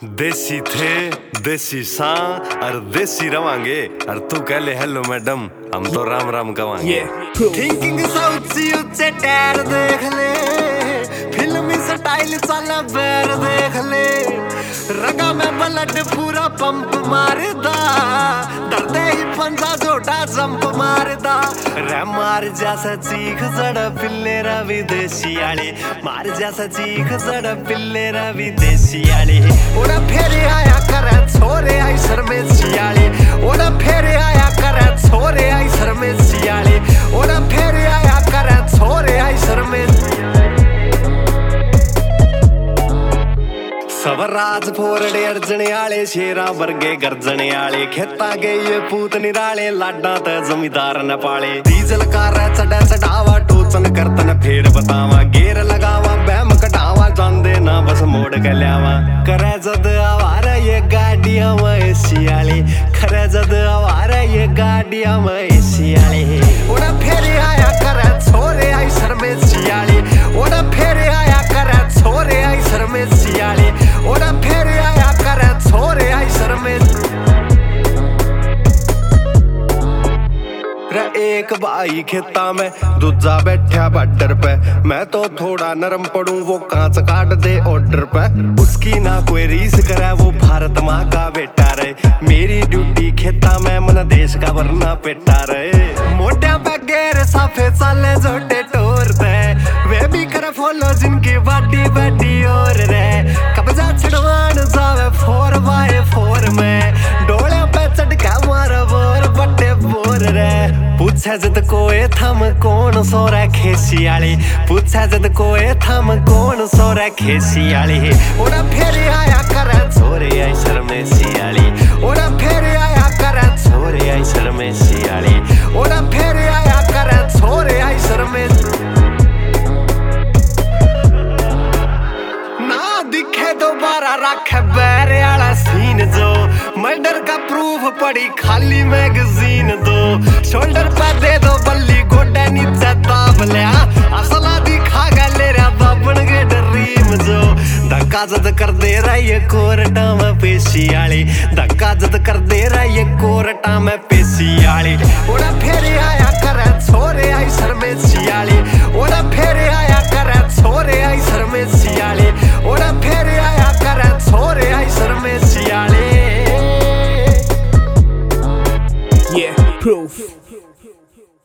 देसी थे देसी सा और देसी रवांगे और तू कह ले हेलो मैडम हम तो राम राम कवांगे। थिंकिंग ऊंची ऊंचे टायर देख ले, फिल्मी स्टाइल चला बैर देख ले, रगा में ब्लड पूरा पंप मारदा, डरते ही पंजा जोड़ा जंप मारदा रे। मार जैसा चीख जड़ा पिल्लेरा विदेशी आले, मार जैसा चीख जड़ा पिल्लेरा विदेशी आले। ओड़ा फेरे आया करे छोरे आई सर में सियाले, ओड़ा फेरे आया करे छोरे आई सर में सियाले, ओड़ा फेरे आया करे छोरे आई सर में। सब राज फोरड़े अर्जने आले, शेरा वर्गे गर्जने आले, खेता गए पूत निराले, लाडा ते जमींदार न पाले। डीजल कार चढ़ा चढ़ावा टोचन करतन फेर बतावा, गेर लगावा बैम कटावा जांदे ना बस मोड़ के ल्यावा। करे जद आवारा ये गाड़ियां में सियाले, करे जद आवारा ये गाड़ियां में सियाले। ओड़ा फेरे आया करे छोरे आई सर में सियाले, ओड़ा फेरे आया करे छोरे आई सर में सियाले, ओड़ा फेरे आया करे छोरे आई सर में। एक भाई खेता में दूजा बैठा बॉर्डर पे, मैं तो थोड़ा नरम पड़ूं वो कांच काट दे ऑर्डर पे। उसकी ना कोई रीस करे वो भारत माँ का बेटा रहे, मेरी ड्यूटी खेता में मन देश का वरना पेटा रहे। मोटा पे गेर साफे चाले जोटे टोरते, वे भी कर फॉलो जिनकी बाटी बाटी और रे। कब्जा छड़वान जावे 4x4 में, डोले पे चढ़ के मार बोर बट्टे बोर रे। पूछे जद कोई थम कौन सोरा खेसी आली, पूछे जद कोई थम कौन सोरा खेसी आली। ओड़ा फेरे आया करे छोरे आई सर में सियाली, ओड़ा फेरे आया करे छोरे आई सर में सियाली, ओड़ा फेरे आया करे छोरे आई सर में। ना दिखे दोबारा रखे बैरे वाला सीन जो, मर्डर का प्रूफ पड़ी खाली मैगजीन दो। शोल्डर पे दे दो बल्ली गोडे नीचे दाब लिया, असला दिखा गले रे बाबन के ड्रीम जो। धक्का जद कर दे रहा ये कोर्टा में पेशी आली, धक्का जद कर दे रहा ये कोर्टा में पेशी आली। ओड़ा फेरे आया करे छोरे आई सर में सियाली, ओड़ा फेरे आया करे छोरे आई सर में सियाली, ओड़ा फेरे आया करे छोरे आई सर में सियाली। Yeah, proof.